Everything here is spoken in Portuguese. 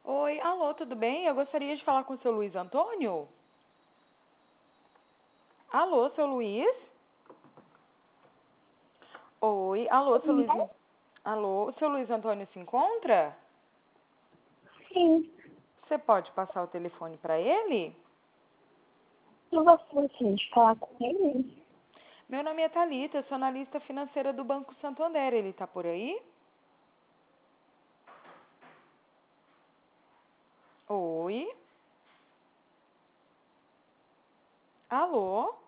Oi, alô, tudo bem? Eu gostaria de falar com o seu Luiz Antônio. Alô, seu Luiz? Oi, alô, seu Luiz. Alô, o seu Luiz Antônio se encontra? Sim, Você pode passar o telefone para ele? eu gostaria de falar com ele. Meu nome é Thalita, eu sou analista financeira do Banco Santander. Ele tá por aí? Oi? Alô?